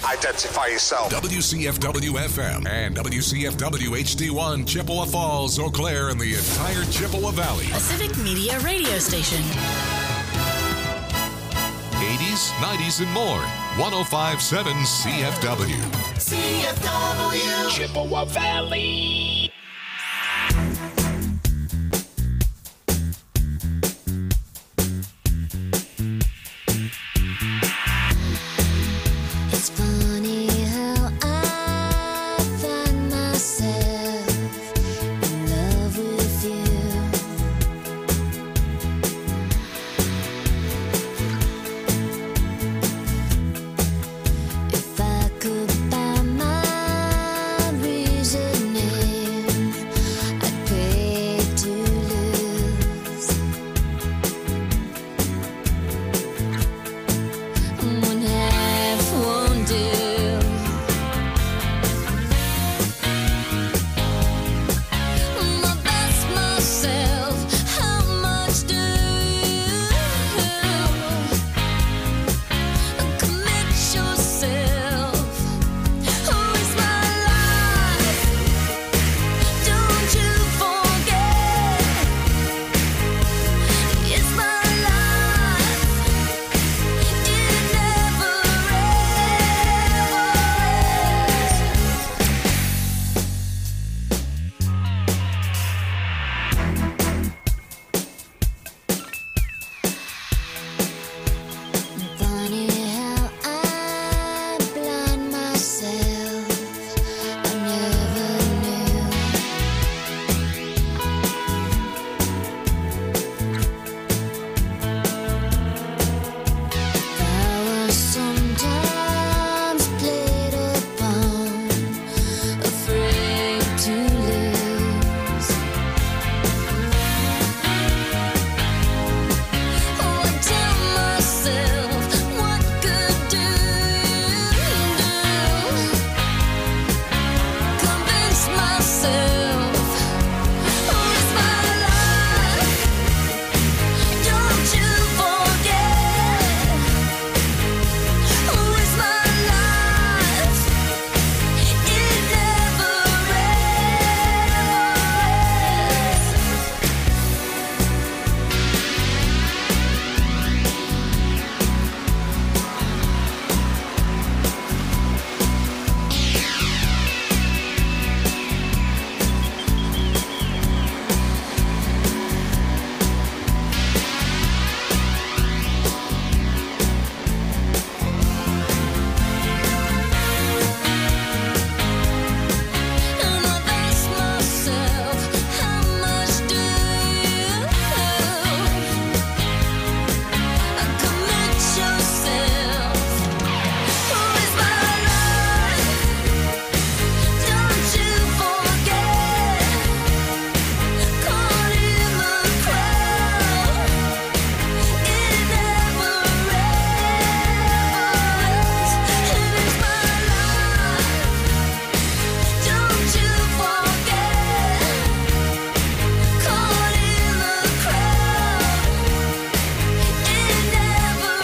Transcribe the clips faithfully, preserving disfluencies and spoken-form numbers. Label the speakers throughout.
Speaker 1: Identify yourself.
Speaker 2: W C F W F M and W C F W H D one, Chippewa Falls, Eau Claire, and the entire Chippewa Valley.
Speaker 3: A Civic Media radio station.
Speaker 2: eighties, nineties, and more. one oh five point seven C F W.
Speaker 4: C F W.
Speaker 5: Chippewa Valley.
Speaker 6: It's funny how I find myself in love with you. If I could buy my reasoning, I'd pay to lose. One half won't do. My best myself, how much do you commit yourself? Who is my life? Don't you forget, it's my life. It never ends. Funny how I blind myself. I never knew. I was sometimes played upon, afraid to lose. Oh, I tell myself, what good do you do? Convince myself, who is my life? Don't you forget, who is my life? It never And I ask myself, how much do you commit yourself? Who is my life? Don't you forget, caught in the crowd. It never ends. It is my life. Don't you forget, caught in the crowd. It never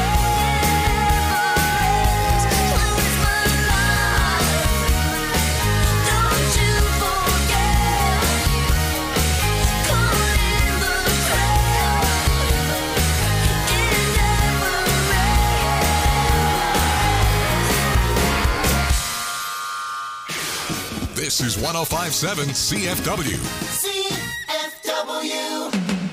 Speaker 6: ends. Who is my life? Don't you forget, caught in the crowd. It never ends.
Speaker 2: This is one oh five point seven C F W.
Speaker 4: C F W.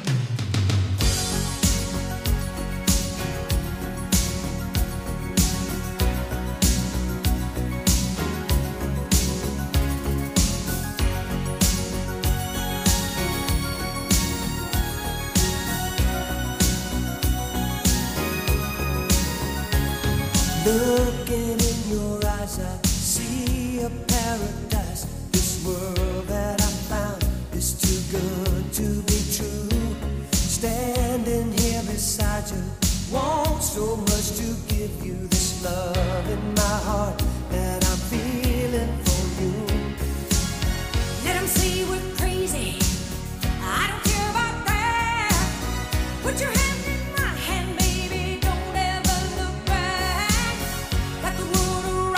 Speaker 7: Looking in your eyes, I see a paradise. This world that I found is too good to be true. Standing here beside you, want so much to give you this love in my heart that I'm feeling for you.
Speaker 8: Let 'em say we're crazy. I don't care about that. Put your hand in my hand, baby. Don't ever look back. Got the world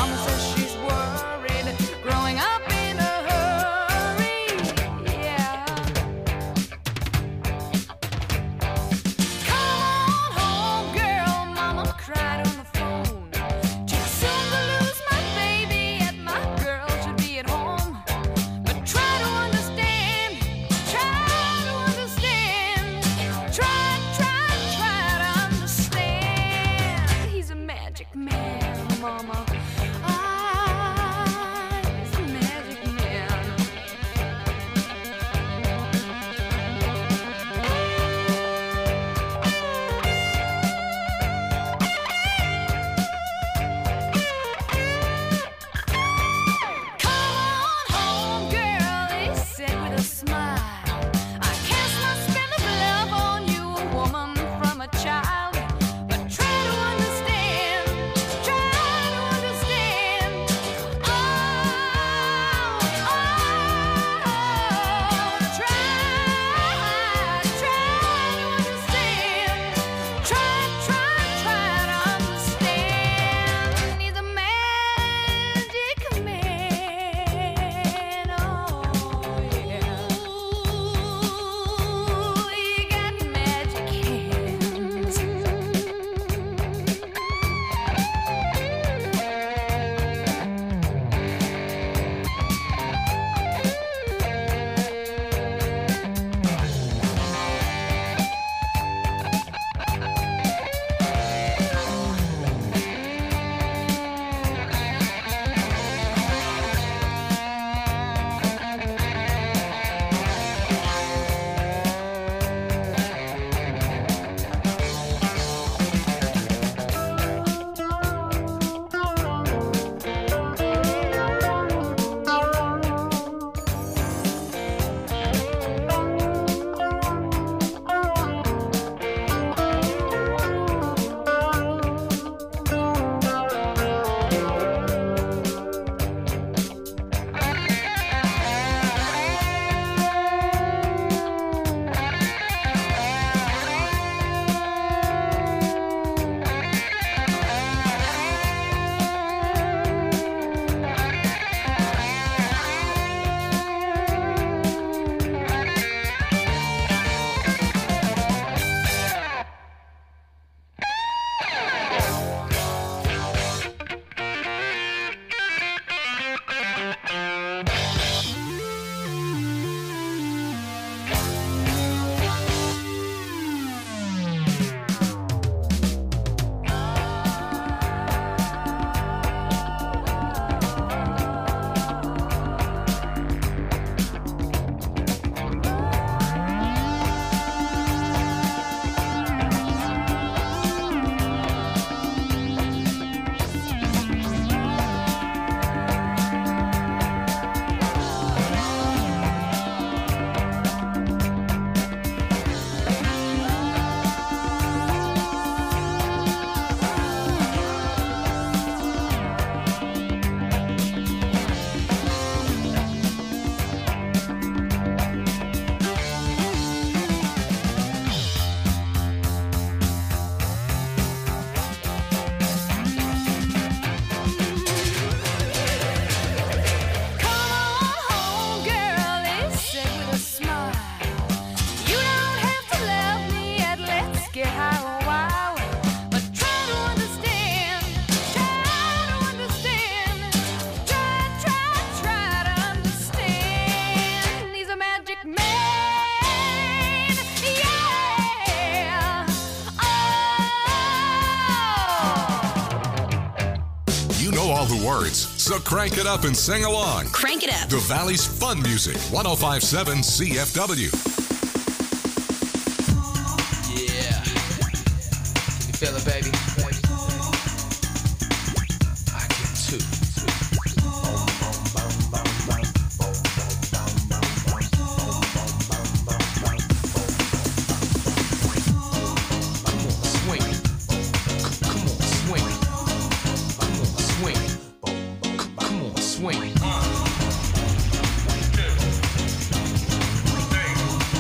Speaker 8: Mama says she's worried, growing up in a hurry. Yeah. Come on home, girl, Mama cried on the phone. Too soon to lose my baby, yet my girl should be at home. But try to understand, try to understand, try, try, try to understand. He's a magic man, Mama. Ah, he's a magic man. Come on home, girl, he said with a smile. I cast my spell of love on you, a woman from a child. But try to understand, try to understand. Oh, oh, try, try to understand. Try, try, try to understand. He's a magic man. Oh, yeah. Ooh, he got magic hands. Come on home, girl, he said with a smile. You don't have to love me yet, let's get high a while. But try to understand, try to understand, try, try, try to understand. He's a magic man, yeah. Oh.
Speaker 2: You know all the words, so crank it up and sing along.
Speaker 3: Crank it up.
Speaker 2: The Valley's fun music, one oh five point seven C F W.
Speaker 1: Yeah. Can you feel it, baby? I can too. Swing.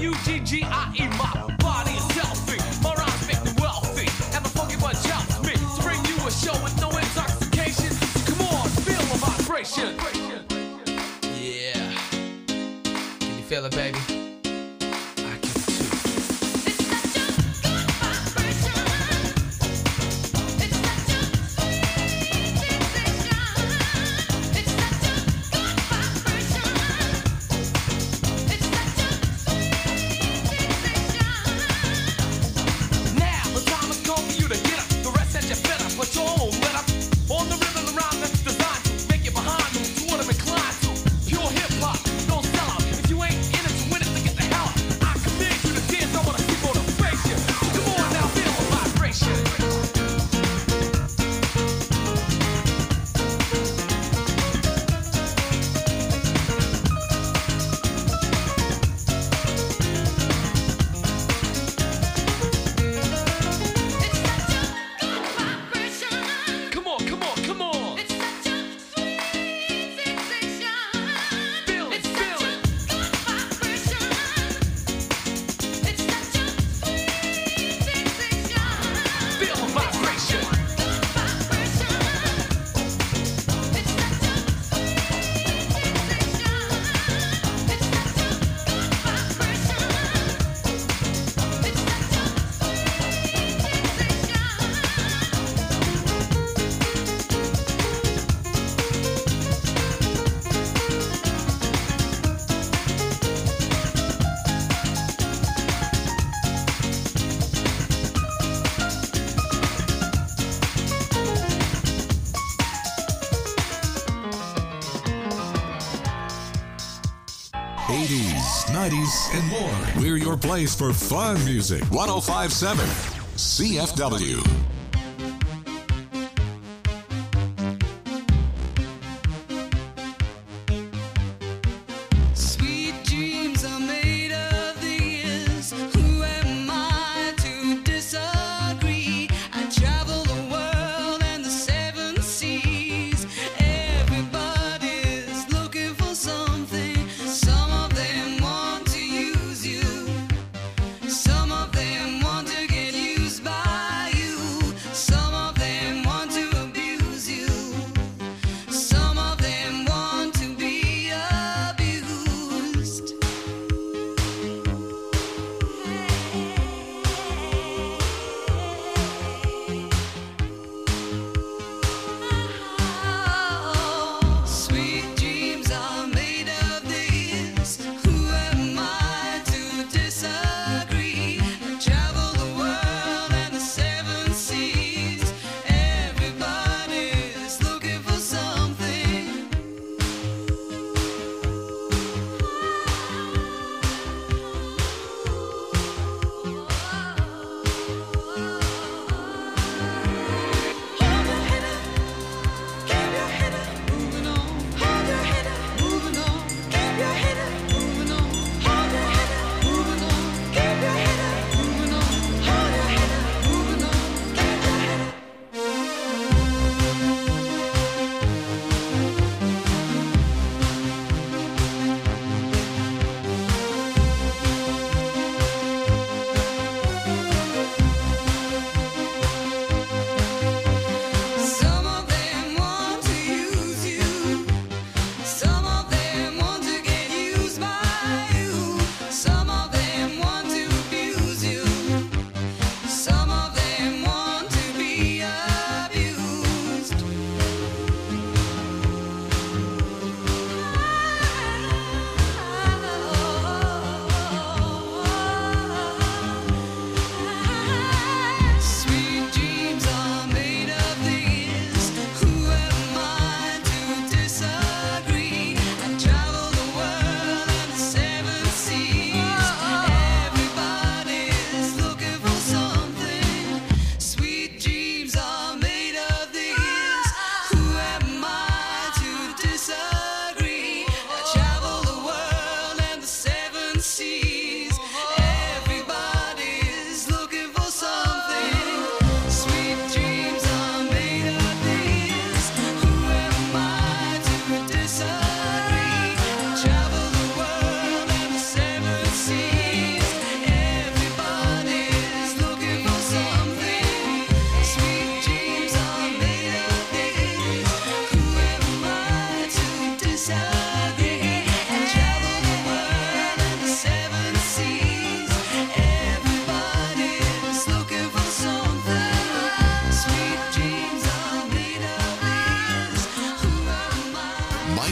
Speaker 1: U G G I E. My body is healthy, my rhymes make me wealthy, and the funky bunch helps me to bring you a show with no intoxication. So come on, feel the vibration. Yeah, can you feel it, baby?
Speaker 2: eighties, nineties, and more. We're your place for fun music. one oh five point seven C F W.
Speaker 6: Sweet dreams are made of these. Who am I to disagree? I travel the world and the seven seas. Everybody's looking for something. Some of them want to use you. Some of them want to get used by you.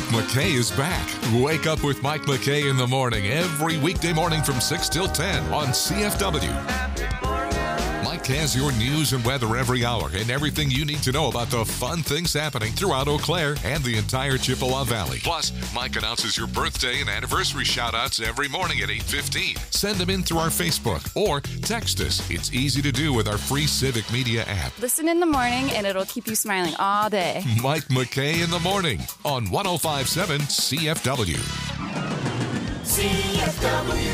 Speaker 2: McKay is back. Wake up with Mike McKay in the morning every weekday morning from six till ten on C F W. Mike has your news and weather every hour and everything you need to know about the fun things happening throughout Eau Claire and the entire Chippewa Valley. Plus, Mike announces your birthday and anniversary shout-outs every morning at eight fifteen. Send them in through our Facebook or text us. It's easy to do with our free Civic Media app.
Speaker 9: Listen in the morning and it'll keep you smiling all day.
Speaker 2: Mike McKay in the morning on one oh five point seven C F W.
Speaker 4: C F W.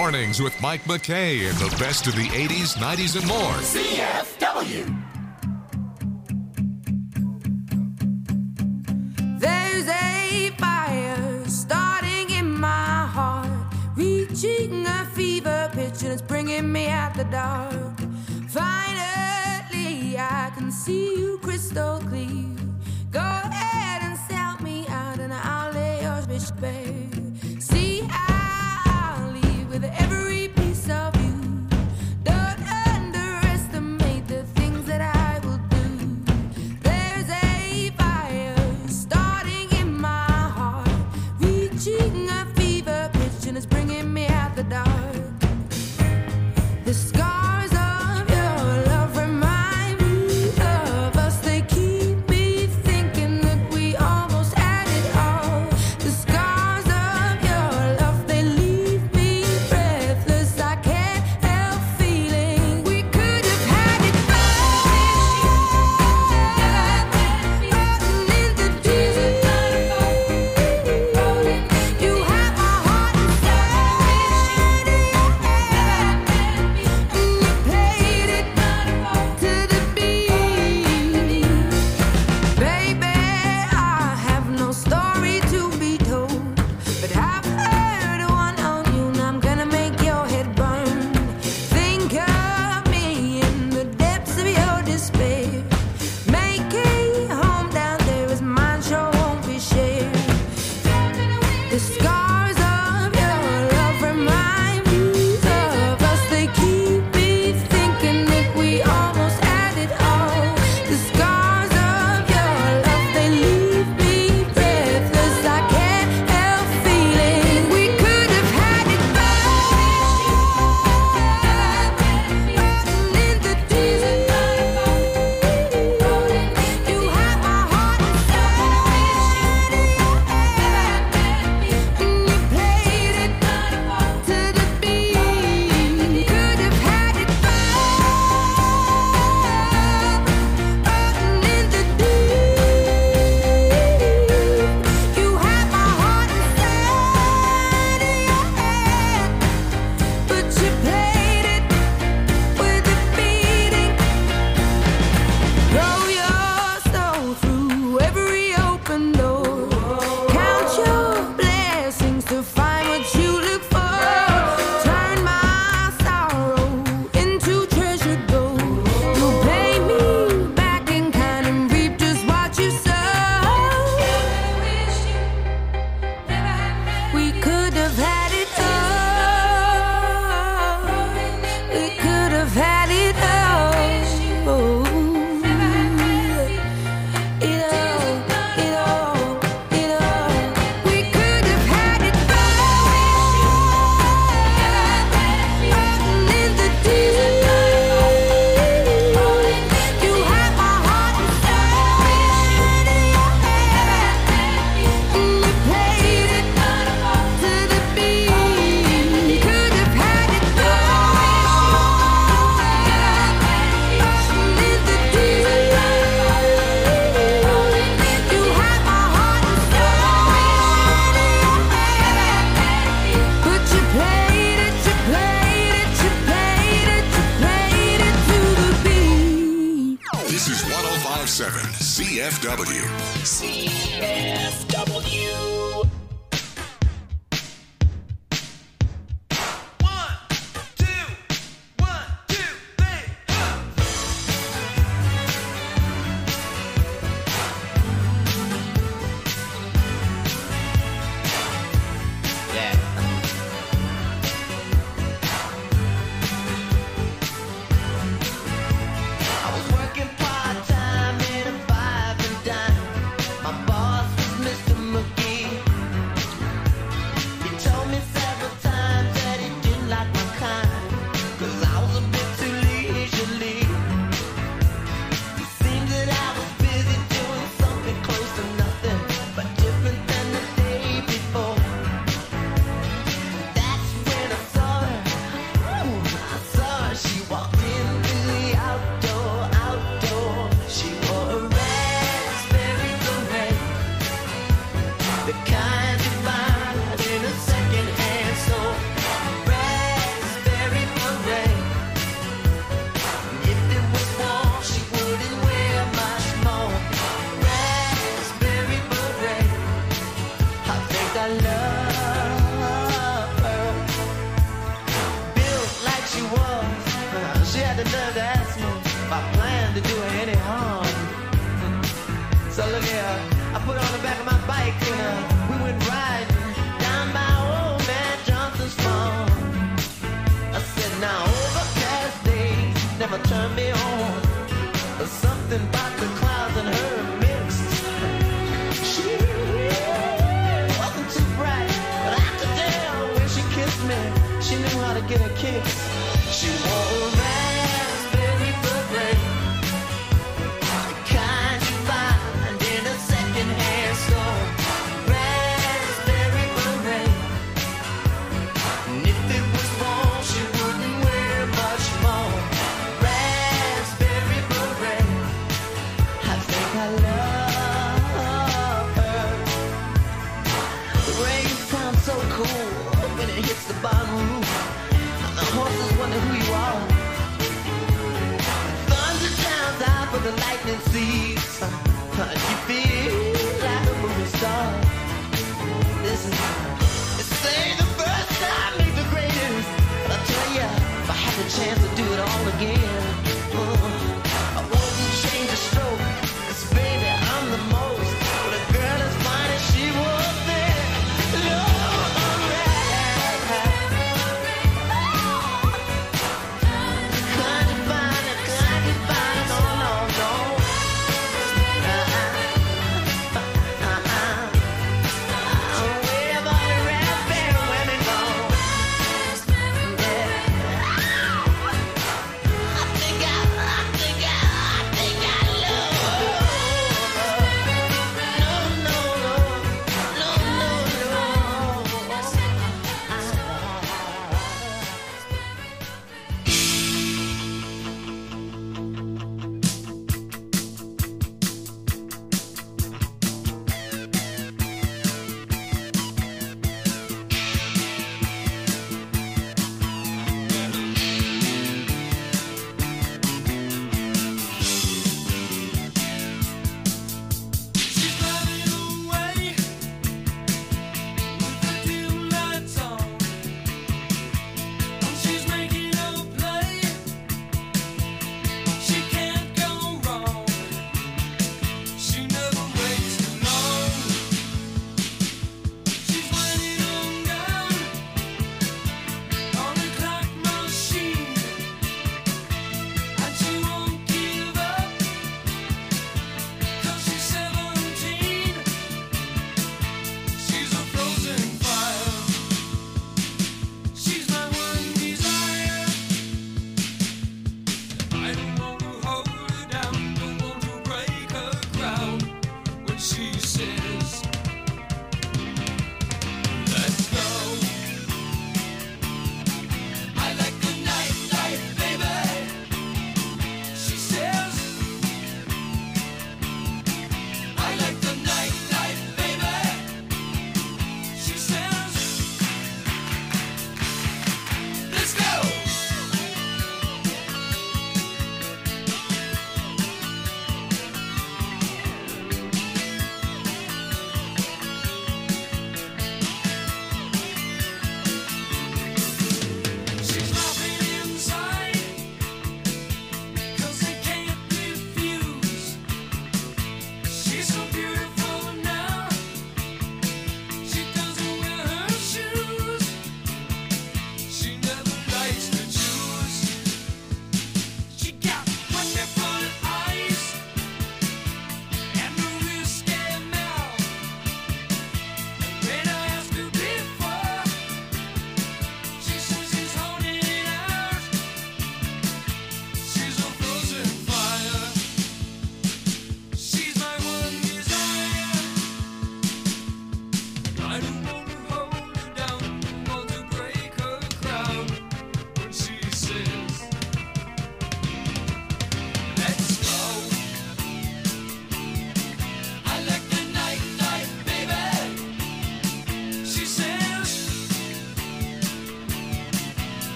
Speaker 2: Mornings with Mike McKay and the best of the eighties, nineties, and more.
Speaker 4: C F W.
Speaker 6: There's a fire starting in my heart, reaching a fever pitch and it's bringing me out the dark. Finally, I can see you crystal clear. Go ahead and sell me out and I'll lay your bitch bare. See, I'll leave with every piece of you. Don't underestimate the things that I will do. There's a fire starting in my heart, reaching a fever pitch and it's bringing me out the dark. The scars of your love remind me of us. They keep me thinking that we almost had it all. The scars of your love, they leave me breathless. I can't help feeling we could have had it all. In the desert, you have my heart inside, and you played it to the beat. Baby, I have no story to be told, but I've heard one on you, and I'm gonna make your head burn. Think of me in the depths of your despair. Make a home down there as mine sure won't be shared. The scars of your love remind me of us. They keep me thinking that we almost had it all. The scars of your love, they leave me breathless. I can't help feeling we could have had it all. In the desert, you have my heart inside, and you played it to the beat. Could have had it all. In the deep, you have my heart inside, but you played it with a beating. Throw your soul through every open door. Count your blessings to find what you look for. Turn my sorrow into treasure gold. You'll pay me back in kind and reap just what you sow. We could have had it all. We could have had it all. It all, it all, it all. We could have had it all. In the desert, you have my heart inside, and you played it to the beat. Could have had it all. In the desert, you have my heart inside, but you played it, you played it, you played it, you played it to the beat.
Speaker 2: This is one oh five point seven C F W.
Speaker 4: C F W.
Speaker 1: One, two, one, two, three, huh.
Speaker 5: Yeah.
Speaker 10: I was working part-time in a five and dime. My boss was Mister
Speaker 7: turn me on. Something about the clouds and her mixed. She wasn't too bright, but I could tell when she kissed me, she knew how to get a kick. She wore a raspberry beret, the kind you find in a second-hand store. Raspberry beret, and if it was wrong, she wouldn't wear much more. Raspberry beret, I think I love her. The rain sounds so cool when it hits the bottom roof. The horses wonder who you are. Thunder sounds out, but the lightning sees. You feel like a movie star. Listen, this ain't the first time, ain't the greatest. But I tell ya, if I had the chance to do it all again, uh, I wouldn't change a stroke. 'Cause baby, I'm the most. But a girl as fine as she was there. Lord, kind of fine, kind of fine, no, no, no. Uh-uh, uh-uh. Where have all the raspberry women gone? Yeah. I think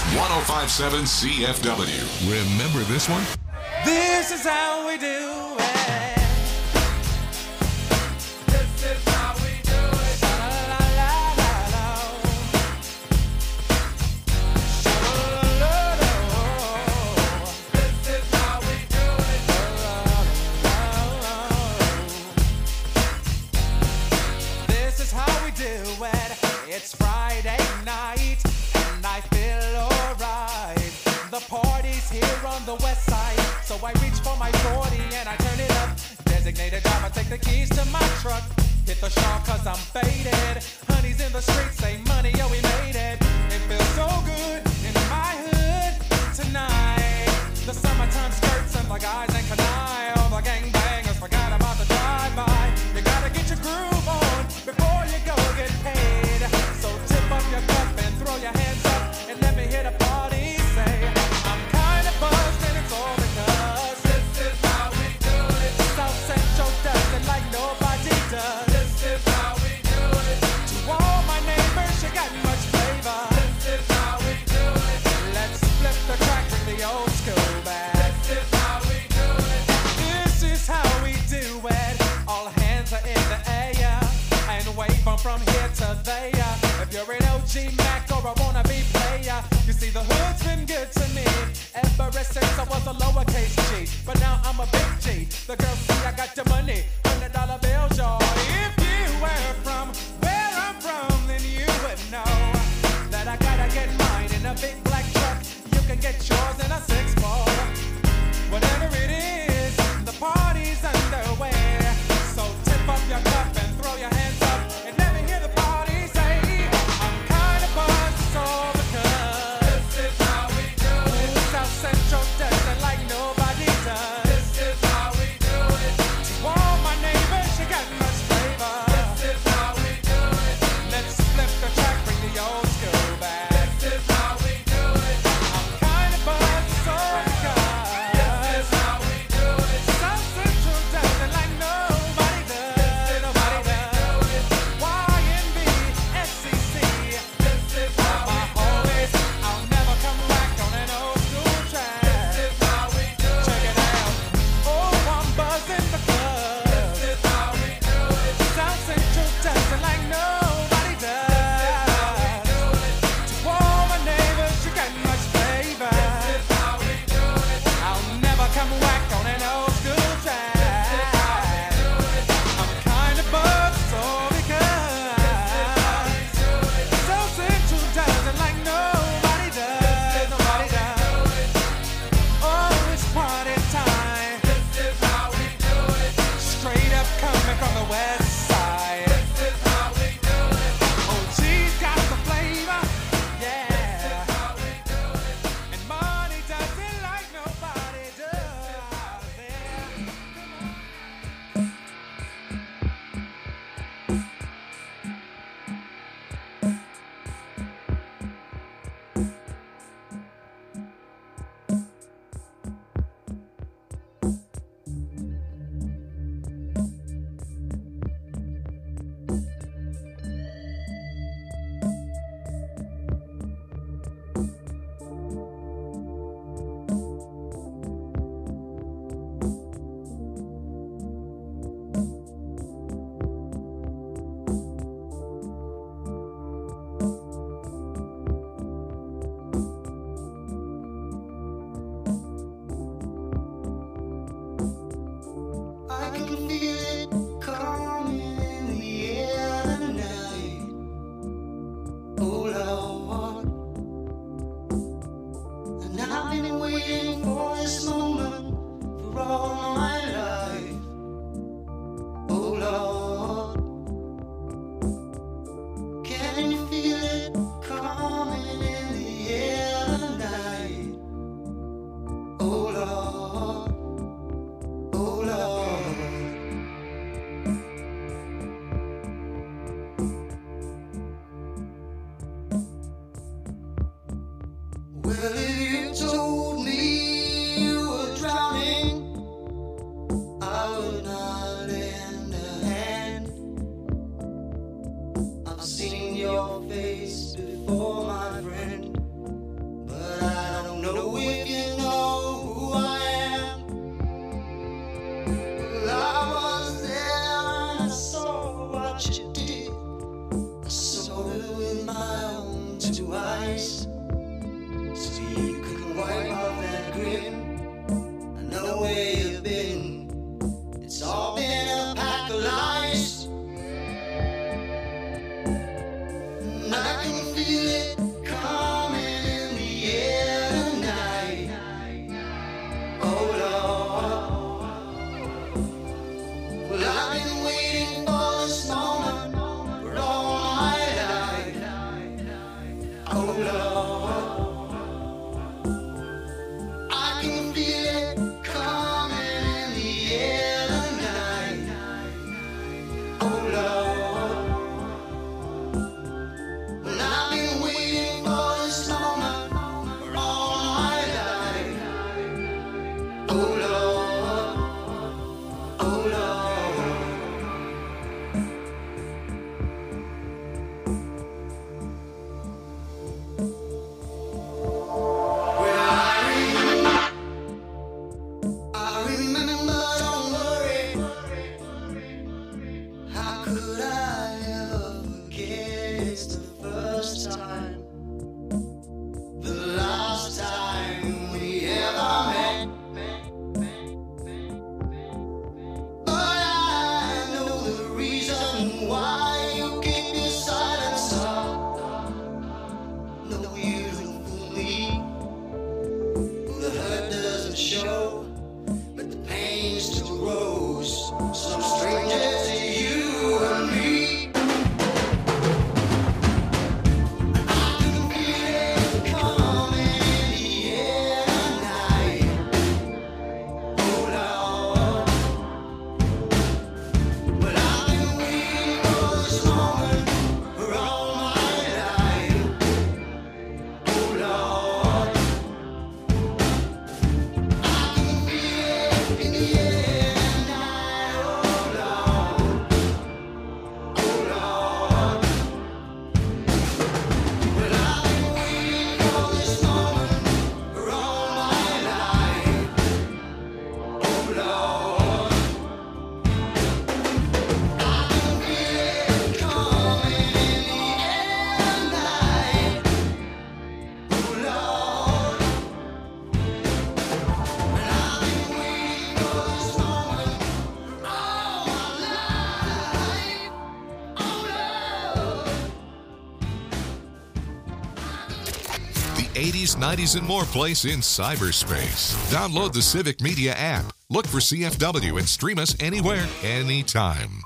Speaker 2: oh five point seven C F W. Remember this one?
Speaker 1: This is how we do it. This is how we do it. Sha-la-la-la-la-la. Sha-la-la-la-la. This is how we do it. La-la-la-la. This is how we do it. It's Friday night and I feel alright. The party's here on the west side, so I reach for my forty and I turn it up. Designated driver, take the keys to my truck. Hit the shop cause I'm faded. Honey's in the streets, say money, yo, we made it. It feels so good in my hood tonight. The summertime skirts and the guys ain't canine. All the gangbangers forgot about the drive-by. You gotta get your groove on before you go get paid. So tip up your cup and throw your hands up and let me hear the party say, I'm kinda buzzed and it's all because this is how we do it. South Central does it like nobody does. This is how we do it. To all my neighbors, you got much flavor. This is how we do it. Let's flip the track, bring the old school back. This is how we do it. This is how we do it. All hands are in the air and wave 'em from here to there. If you're an O G Mac or a wannabe player, you see the hood's been good to me ever since I was a lowercase G. But now I'm a big G. The girls see I got the money, hundred dollar bills, y'all. If you were from where I'm from, then you would know that I gotta get mine in a big black truck. You can get yours in a six four. Whatever it is, the party's underway. So tip up your cup and throw your hands up and let me hear the party say, I'm kinda buzzed, it's all because this is how we do it. South Central does it like nobody does. This is how we do it. To all my neighbors, you got much flavor. This is how we do it. Let's flip the track, bring the old school back. This is how we do it. I'm kinda buzzed, it's all because this is how we do it. South Central does it like nobody does. Nobody does. Y N B, S C C. This is how my homies. I'll never come back on an old school track. This is how we do it. Check it out. Oh, I'm buzzing because this is how we do it. South Central does it like nobody does. To all my neighbors, you got much flavor. This is how we do it. I'll never come back on an old school track. This is how we do it. I'm kinda buzzed, so because South Central does it like nobody does. Nobody does. Oh, it's party time. This is how we do it. Straight up coming from the west side. This is how we do it. Oh, G's got the flavor. Yeah. This is how we do it. And money does it like nobody does. Yeah.
Speaker 7: I can feel it coming in the air tonight. Oh Lord, and I've been waiting for this moment for all my life. Oh Lord, can you feel it coming in the air tonight? Oh Lord. Oh Lord, well, if you told me you were drowning, I would not lend a hand. I've seen your face before, my friend, but
Speaker 2: eighties, nineties, and more place in cyberspace. Download the Civic Media app. Look for C F W and stream us anywhere, anytime.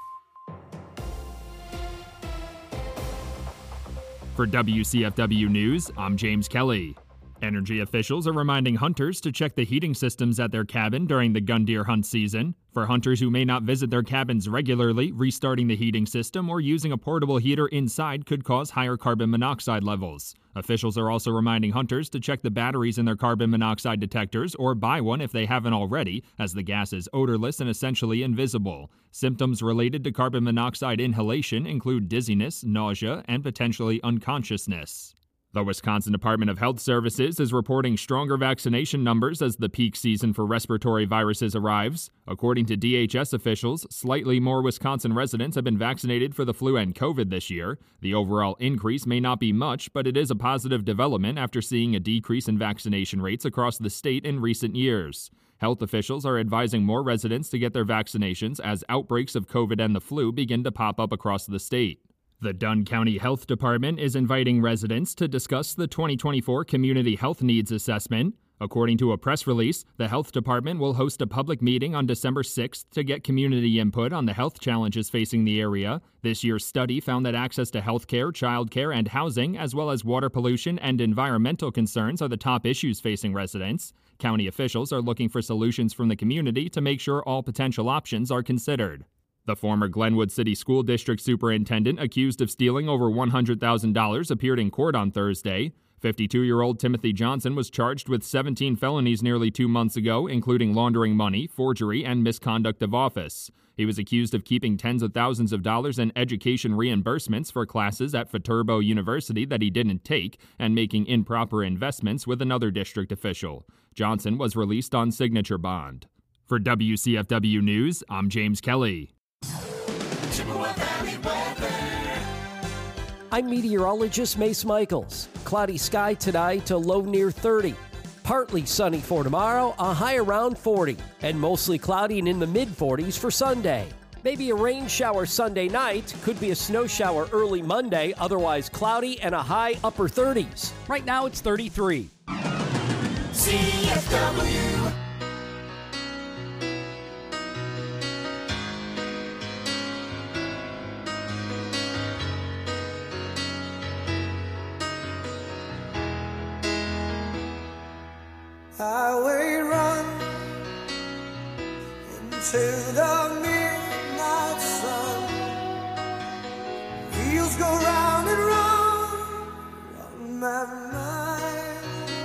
Speaker 10: For W C F W News, I'm James Kelly. Energy officials are reminding hunters to check the heating systems at their cabin during the gun deer hunt season. For hunters who may not visit their cabins regularly, restarting the heating system or using a portable heater inside could cause higher carbon monoxide levels. Officials are also reminding hunters to check the batteries in their carbon monoxide detectors or buy one if they haven't already, as the gas is odorless and essentially invisible. Symptoms related to carbon monoxide inhalation include dizziness, nausea, and potentially unconsciousness. The Wisconsin Department of Health Services is reporting stronger vaccination numbers as the peak season for respiratory viruses arrives. According to D H S officials, slightly more Wisconsin residents have been vaccinated for the flu and COVID this year. The overall increase may not be much, but it is a positive development after seeing a decrease in vaccination rates across the state in recent years. Health officials are advising more residents to get their vaccinations as outbreaks of COVID and the flu begin to pop up across the state. The Dunn County Health Department is inviting residents to discuss the twenty twenty-four Community Health Needs Assessment. According to a press release, the Health Department will host a public meeting on December sixth to get community input on the health challenges facing the area. This year's study found that access to health care, child care, and housing, as well as water pollution and environmental concerns, are the top issues facing residents. County officials are looking for solutions from the community to make sure all potential options are considered. The former Glenwood City School District superintendent accused of stealing over one hundred thousand dollars appeared in court on Thursday. fifty-two-year-old Timothy Johnson was charged with seventeen felonies nearly two months ago, including laundering money, forgery, and misconduct of office. He was accused of keeping tens of thousands of dollars in education reimbursements for classes at Viterbo University that he didn't take and making improper investments with another district official. Johnson was released on signature bond. For W C F W News, I'm James Kelly.
Speaker 11: I'm meteorologist Mace Michaels. Cloudy sky tonight to low near thirty. Partly sunny for tomorrow, a high around forty. And mostly cloudy and in the mid forties for Sunday. Maybe a rain shower Sunday night. Could be a snow shower early Monday. Otherwise cloudy and a high upper thirties. Right now it's thirty-three.
Speaker 4: C F W.
Speaker 7: Highway run into the midnight sun. Wheels go round and round, round my mind.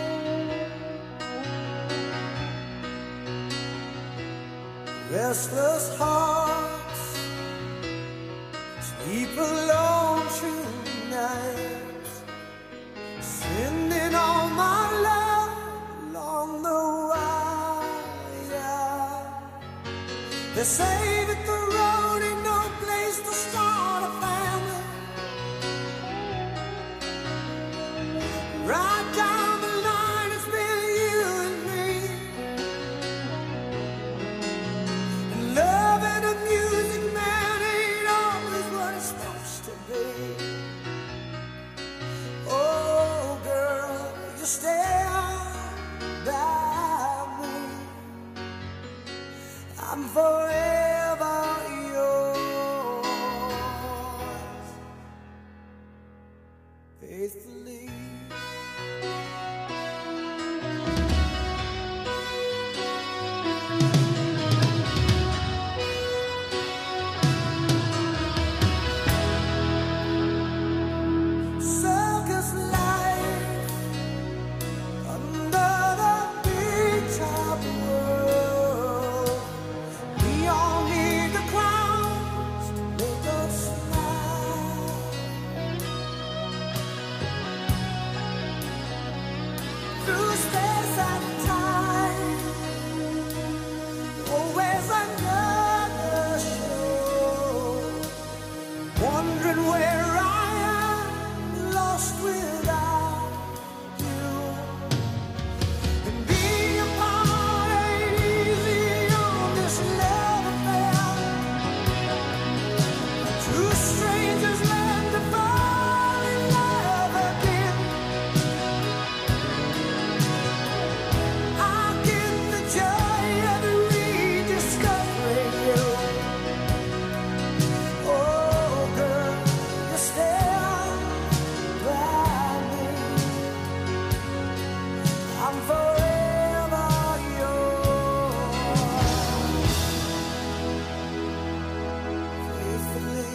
Speaker 7: Restless hearts sleep alone through nights, sending all my love along the wire. They say that the road ain't no place to start a family. Right down the line, it's been you and me. And love and the music, man, ain't always what it's supposed to be. Oh, girl, you stay by me. I'm forever yours, faithfully. Circus life under the big top world. We are I'm forever yours. Faithfully.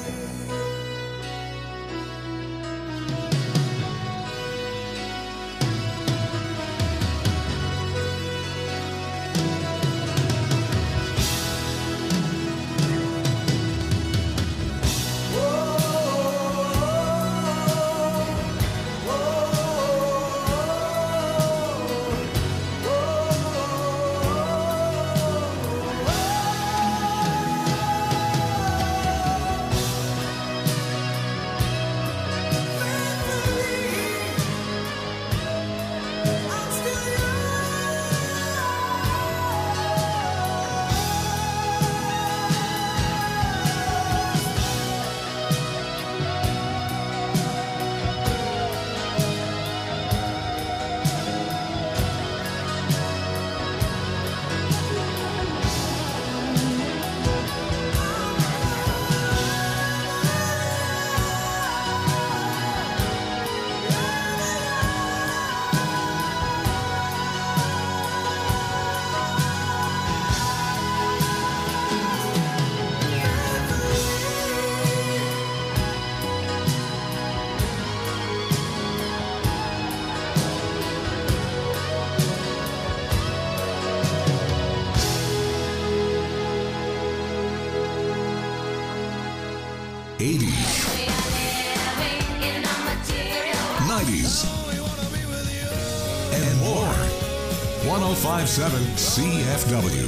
Speaker 2: eighties, nineties, and more. one oh five point seven C F W.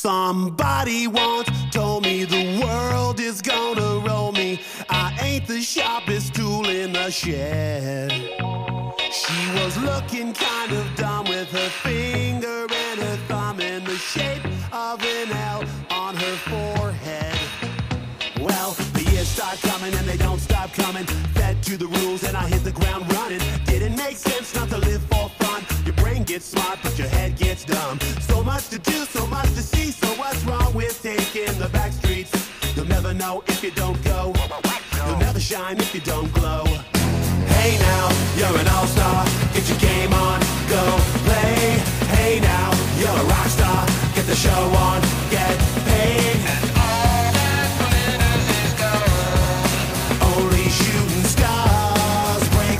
Speaker 12: Somebody once told me the world is gonna roll me. I ain't the sharpest tool in the shed. She was looking kind of dumb with her finger and her thumb in the shape of an L on her forehead. Well, the years start coming and they don't stop coming. Fed to the rules and I hit the ground running. Didn't make sense not to live for fun. Your brain gets smart but your head gets dumb. So much to do, so much to see. So what's wrong with taking the back streets? You'll never know if you don't go. You'll never shine if you don't glow. Hey now, you're an all-star. Get your game on, go play. Hey now, you're a rock star. Get the show on, get paid. And all that glitters is gold. Only shooting stars break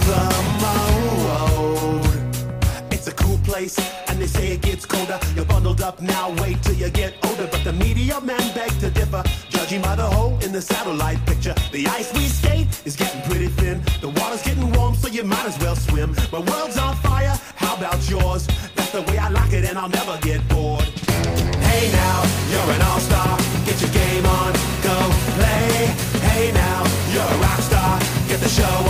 Speaker 12: the mold. It's a cool place, and they say it gets colder. You're bundled up now, wait till you get older. But the media men beg to differ, judging by the hole in the satellite picture. The ice we skate is getting pretty thin. The water's getting warm, so you might as well swim. My world's on fire, how about yours? That's the way I like it, and I'll never get bored. Hey now, you're an all-star. Get your game on, go play. Hey now, you're a rock star. Get the show